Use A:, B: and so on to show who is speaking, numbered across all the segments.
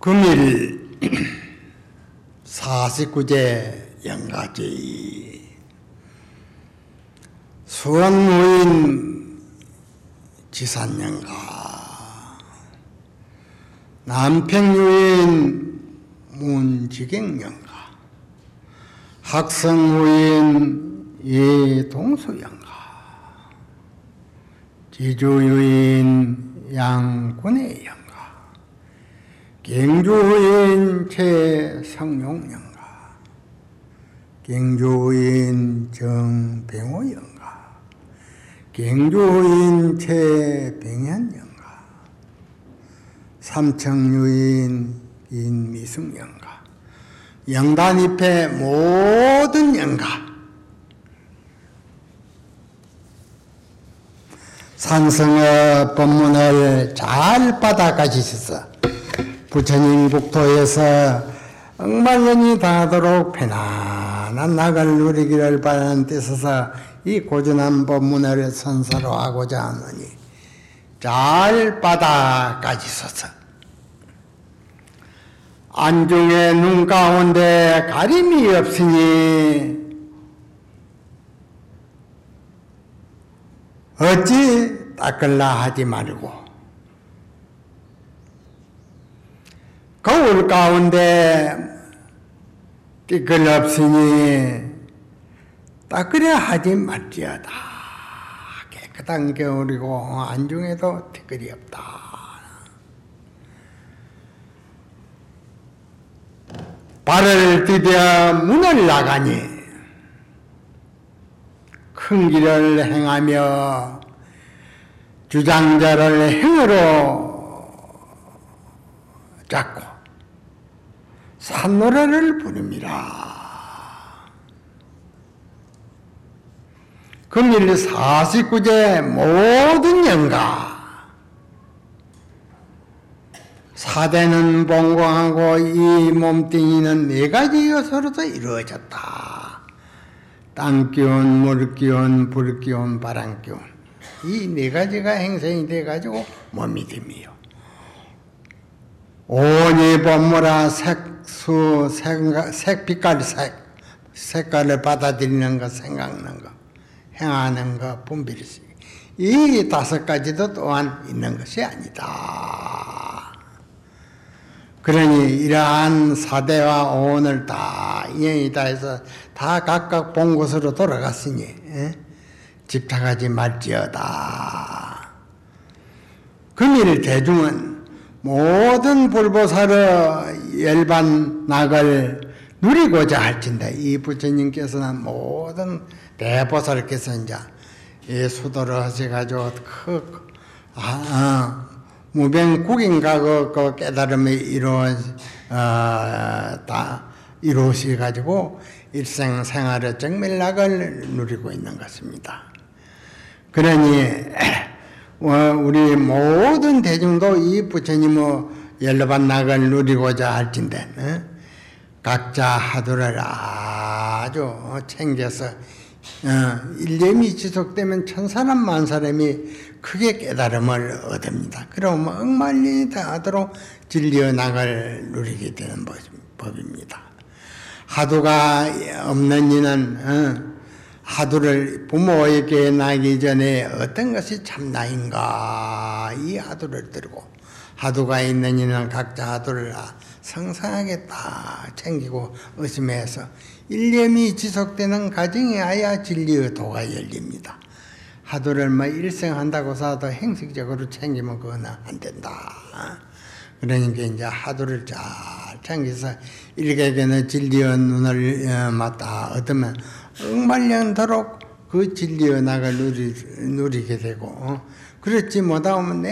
A: 금일 49제 영가제의 수원무인 지산영가, 남평유인 문지경영가, 학성무인 예동수영가, 지주유인 양군의 영가, 경주인 최성용영가, 경주인 정병호영가, 경주인 최병현영가, 삼청유인 인미승영가, 영단입회 모든 영가, 산성의 법문을 잘 받아가시셔서 부처님 국토에서 억만년이 다하도록 편안한 낙을 누리기를 바라는 뜻에서 이 고전한 법문을 선사로 하고자 하노니 잘 받아가시소서. 안중에 눈 가운데 가림이 없으니 어찌 닦을라 하지 말고, 거울 가운데 띠끌 없으니 닦으려 하지 말지어다. 깨끗한 겨울이고 안중에도 띠끌이 없다. 발을 디뎌 문을 나가니 큰 길을 행하며 주장자를 행으로 잡고 산노래를 부릅니다. 금일 49제 모든 영가, 사대는 봉공하고 이 몸뚱이는 4가지 요소로서 이루어졌다. 땅기운, 물기운, 불기운, 바람기운, 이 4가지가 행성이 돼가지고 몸이 됩니다. 온이 법무라 색수, 색빛깔, 색깔을 받아들이는 것, 생각하는 것, 행하는 것, 분별이 이 5가지도 또한 있는 것이 아니다. 그러니 이러한 사대와 오온을 다 인연이다 해서 다 각각 본 곳으로 돌아갔으니 집착하지 말지어다. 금일 대중은 모든 불보살의 열반 낙을 누리고자 할진대, 이 부처님께서는 모든 대보살께서 이제 이 수도를 하셔가지고 무병국인가 그 깨달음이 다 이루어져가지고 일생생활의 정밀락을 누리고 있는 것입니다. 그러니 우리 모든 대중도 이 부처님의 열반 낙을 누리고자 할진대 각자 하도를 아주 챙겨서 일념이 지속되면 1000사람 만사람이 크게 깨달음을 얻습니다. 그럼 억만년이 다하도록 진리의 낙을 누리게 되는 법입니다. 하도가 없는 이는 하도를 부모에게 나기 전에 어떤 것이 참나인가 이 하도를 들고, 하도가 있는 이는 각자 하도를 성성하게 딱 챙기고 의심해서 일념이 지속되는 가정에 아야 진리의 도가 열립니다. 하도를 일생한다고 해서 행식적으로 챙기면 그건 안 된다. 그러니까 이제 하도를 잘 챙겨서 일개개는 진리의 눈을 맞다 얻으면 억만년도록 그 진리의 낙을 누리게 되고, 그렇지 못하면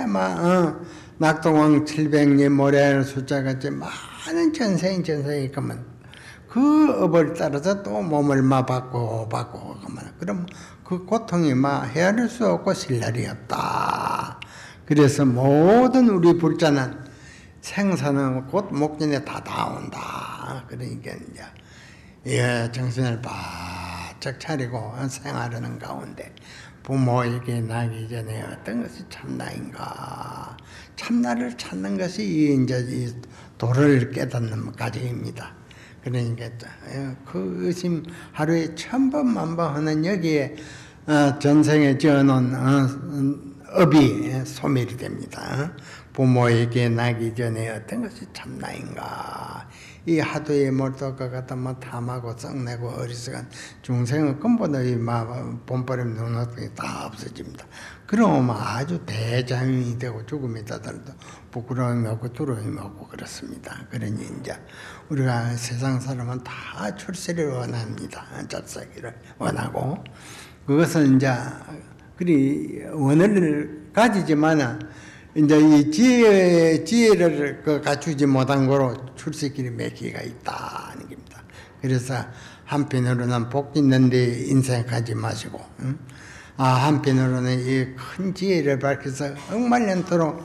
A: 낙동왕 700리 모래알 숫자같이 많은 전생이 있으면 그 업을 따라서 또 몸을 받고 가면 그럼 그 고통이 헤아릴 수 없고 실 날이 없다. 그래서 모든 우리 불자는 생사는 곧 목전에 다 나온다. 그러니까 이제 정신을 바짝 차리고 생활하는 가운데 부모에게 나기 전에 어떤 것이 참나인가? 참나를 찾는 것이 이제 이 도를 깨닫는 과정입니다. 그러니까 그 의심 하루에 1000번 1000번 하는 여기에 전생에 지어놓은 업이 소멸이 됩니다. 부모에게 나기 전에 어떤 것이 참나인가? 이 하도에 몰두할 것 같으면 탐하고 썩내고 어리석은 중생은 근본의 본버림 눈앞에 다 없어집니다. 그러면 아주 대장이 되고 죽음에 다다르도 부끄러움이 없고 두려움이 없고 그렇습니다. 그러니 이제 우리가 세상 사람은 다 출세를 원합니다. 잣사기를 원하고 그것은 이제 그리 원을 가지지만은 이제 이 지혜를 갖추지 못한 거로 출세길이 몇 개가 있다는 겁니다. 그래서 한편으로는 복 있는데 인생하지 마시고, 한편으로는 이 큰 지혜를 밝혀서 억만년토록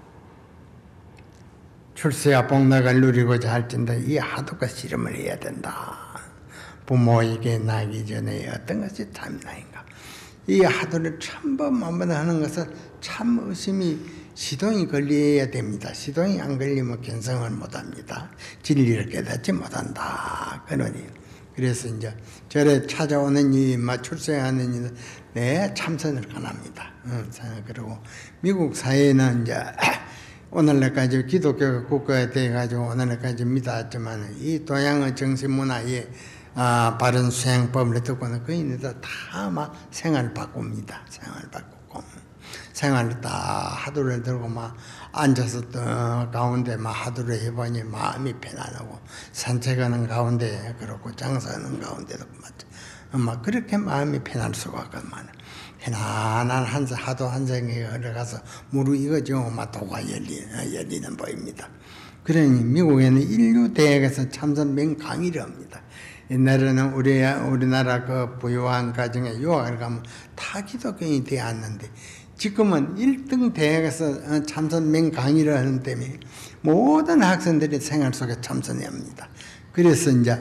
A: 출세와 복락을 누리고자 할진데 이 하도가 실험을 해야 된다. 부모에게 나기 전에 어떤 것이 참나인가? 이 하도를 1000번 1000번 하는 것은 참 의심이 시동이 걸려야 됩니다. 시동이 안 걸리면 견성을 못합니다. 진리를 깨닫지 못한다. 그러니 그래서 이제 절에 찾아오는 이 출세하는 이는 내 참선을 권합니다. 그리고 미국 사회는 이제 오늘날까지 기독교가 국가에 돼가지고 오늘날까지 믿었지만 이 동양의 정신 문화에 바른 수행법을 듣고는 그인들 다 막 생활을 바꿉니다. 생활을 바꾸고 생활을 다 하도를 들고 막 앉아서 또 가운데 막 하도를 해보니 마음이 편안하고 산책하는 가운데 그렇고 장사하는 가운데도 막 그렇게 마음이 편할 수가 없구만. 편안한 하도 한생에 흘러가서 무릎 이거지고 막 도가 열리는 법입니다. 그러니 미국에는 인류 대학에서 참선 맹강의를 합니다. 옛날에는 우리나라 그 부유한 가정에 유학을 가면 다 기독교인이 되었는데 지금은 1등 대학에서 참선 맹강의를 하는 때문에 모든 학생들이 생활 속에 참선해야 합니다. 그래서 이제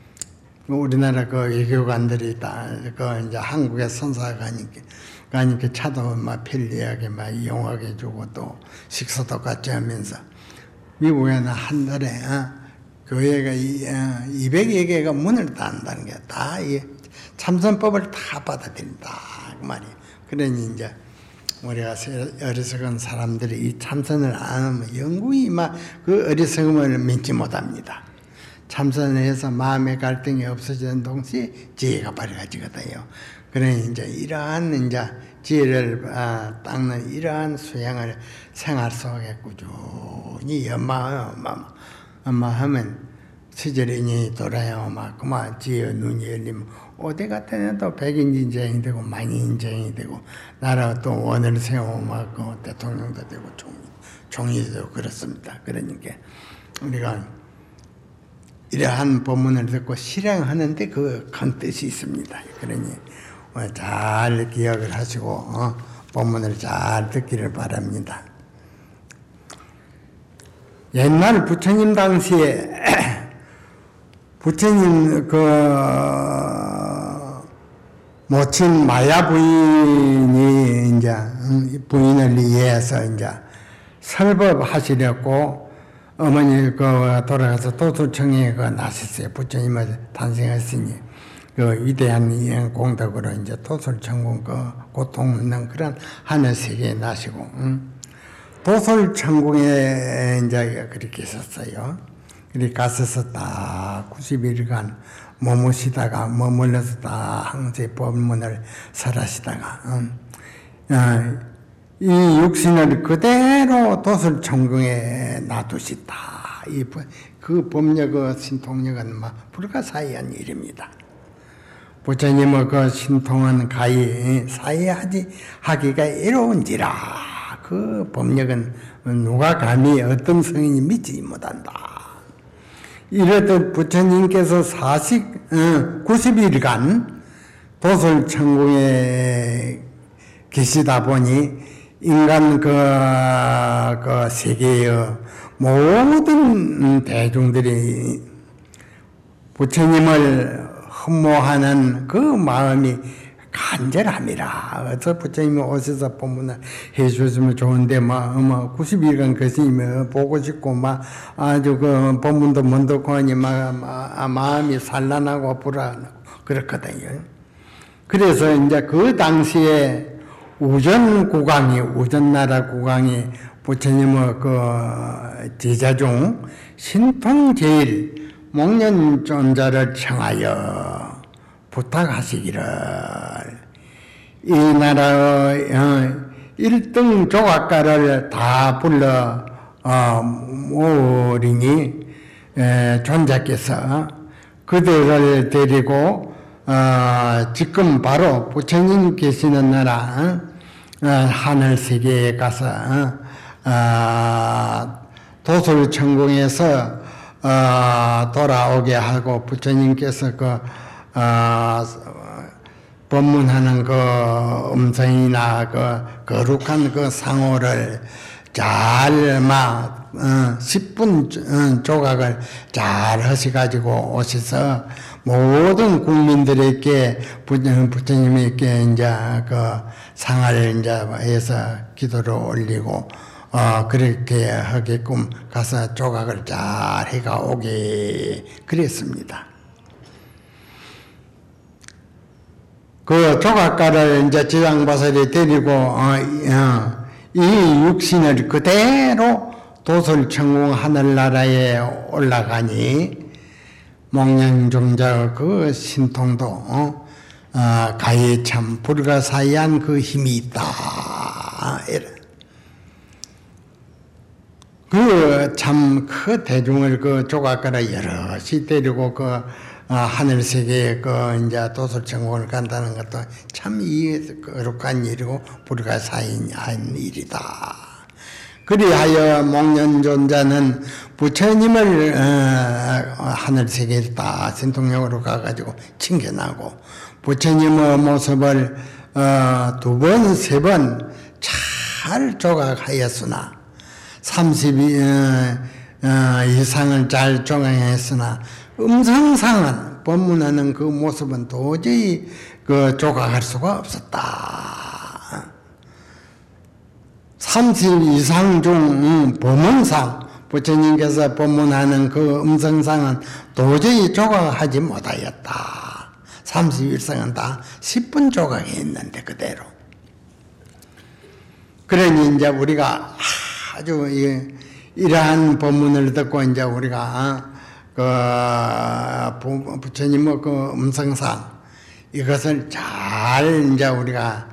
A: 우리나라 그 외교관들이 다 그 이제 한국에 선사 가니까 차도 막 편리하게 막 이용하게 해주고 또 식사도 같이 하면서 미국에는 한 달에 교회가 200여 개가 문을 닫는다는 게 다 참선법을 다 받아들인다 그 말이에요. 그러니 이제 우리가 어리석은 사람들이 이 참선을 안 하면 영구히 막 그 어리석음을 면치 못합니다. 참선을 해서 마음의 갈등이 없어지는 동시에 지혜가 밝아지거든요. 그러니 이제 이러한 이제 지혜를 닦는 이러한 수행을 생활 속에 꾸준히 연마하면 시절이니 돌아요. 막 그만 지혜 눈이 열리면 어디 같은 또 백인인쟁이 되고 만인인쟁이 되고 나라가 또 원을 세우고 막 대통령도 되고 총리도 되고 그렇습니다. 그러니까 우리가 이러한 법문을 듣고 실행하는데 그 큰 뜻이 있습니다. 그러니 잘 기억을 하시고 법문을 잘 듣기를 바랍니다. 옛날 부처님 당시에 부처님 모친 마야 부인이 이제 부인을 이해해서 이제 설법하시려고 어머니 돌아가서 도수청에 나셨어요. 부처님을 탄생했으니 그 위대한 공덕으로 이제 도솔천국 고통 없는 그런 하늘 세계에 나시고 도솔천국에 이제 그렇게 있었어요. 그렇게 갔어서 딱 90일간 머물러서 딱 항세 법문을 설하시다가 이 육신을 그대로 도솔천국에 놔두시다. 그 법력, 신통력은 불가사의한 일입니다. 부처님의 그 신통은 가히 사의하기가 어려운지라 그 법력은 누가 감히 어떤 성인이 믿지 못한다. 이러듯 부처님께서 90일간 도솔천국에 계시다 보니 인간 그 세계의 모든 대중들이 부처님을 흠모하는 그 마음이 간절함이라. 어서 부처님이 오셔서 법문을 해주셨으면 좋은데, 90일간 교수님이 보고 싶고, 아주 그 법문도 못 듣고 하니, 마음이 산란하고 불안하고, 그렇거든요. 그래서 이제 그 당시에 우전나라 국왕이 부처님의 그 제자 중 신통제일 목련존자를 청하여 부탁하시기를, 이 나라의 1등 조각가를 다 불러 모으리니 존자께서 그들을 데리고 지금 바로 부처님 계시는 나라 하늘세계에 가서 도솔천공에서 돌아오게 하고, 부처님께서 법문하는 그 음성이나 거룩한 그 상호를 잘 10분 조각을 잘 하셔가지고 오셔서 모든 국민들에게 부처님에게 이제 그 상을 이제 해서 기도를 올리고 그렇게 하게끔 가서 조각을 잘 해가 오게 그랬습니다. 그 조각가를 이제 지장바설이 데리고 이 육신을 그대로 도솔천공 하늘나라에 올라가니, 목련종자 그 신통도 가히 참 불가사의한 그 힘이 있다. 그 참 그 대중을 그 조각가를 여럿이 데리고 하늘세계에 이제 도솔천공을 간다는 것도 참 거룩한 일이고 불가사의한 일이다. 그리하여 목련존자는 부처님을 하늘세계에 다 신통력으로 가가지고 칭견하고, 부처님의 모습을 2번, 3번 잘 조각하였으나 30 이상을 잘 조각했으나 음성상은 법문하는 그 모습은 도저히 조각할 수가 없었다. 30 이상 중 법문상, 부처님께서 법문하는 그 음성상은 도저히 조각하지 못하였다. 31상은 다 10분 조각했는데 그대로. 그러니 이제 우리가 아주 이러한 법문을 듣고 이제 우리가 부처님의 그 음성상, 이것을 잘 이제 우리가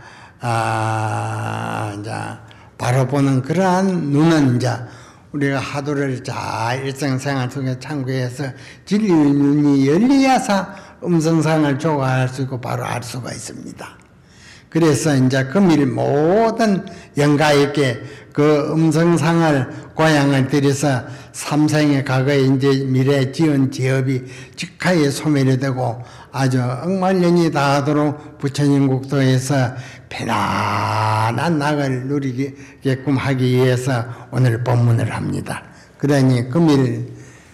A: 이제 바라보는 그러한 눈은 이제 우리가 하도를 잘 일상생활 속에 참고해서 진리의 눈이 열려야사 음성상을 조각할 수 있고 바로 알 수가 있습니다. 그래서 이제 금일 모든 영가에게 그 음성상을 고향을 들여서 삼생의 과거에 이제 미래에 지은 지업이 직하에 소멸이 되고 아주 억만년이 다하도록 부처님 국도에서 편안한 낙을 누리게끔 하기 위해서 오늘 법문을 합니다. 그러니 금일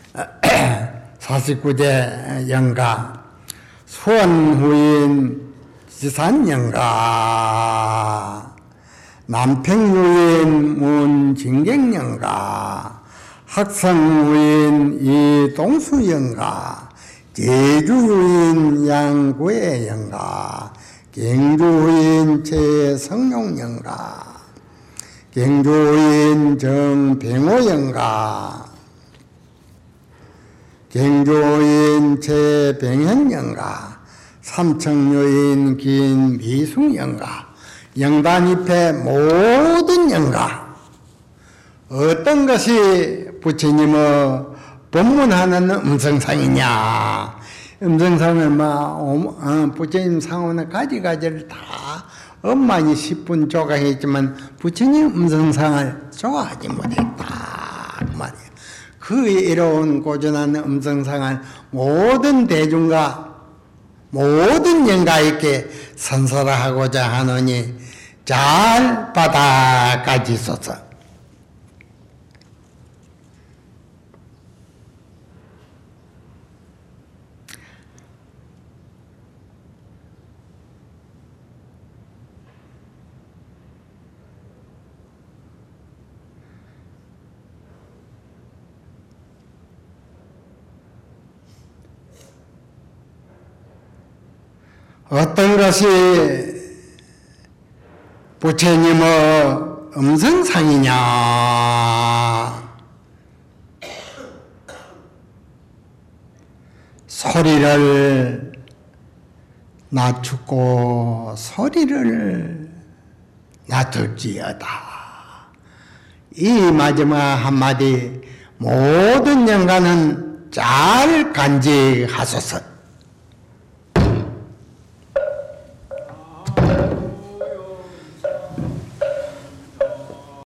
A: 49제 영가 수원후인 지산영가, 남평유인 문진경영가, 학성유인 이동수영가, 제주유인 양구해영가, 경주유인 최성룡영가, 경주유인 정병호영가, 경주유인 최병현영가, 삼청유인 김미숙영가, 영단잎의 모든 영가, 어떤 것이 부처님의 법문하는 음성상이냐. 음성상을 부처님 상호는 가지가지를 다 엄만히 10분 조각했지만 부처님 음성상을 조각하지 못했다. 그 말이에요. 그 이로운 고전한 음성상을 모든 대중과 모든 영가에게 선설하고자 하노니 잘 받아가지소서. 어떤 것이 부처님의 음성상이냐? 소리를 낮추고 소리를 낮출지어다. 이 마지막 한마디 모든 영가는 잘 간직하소서.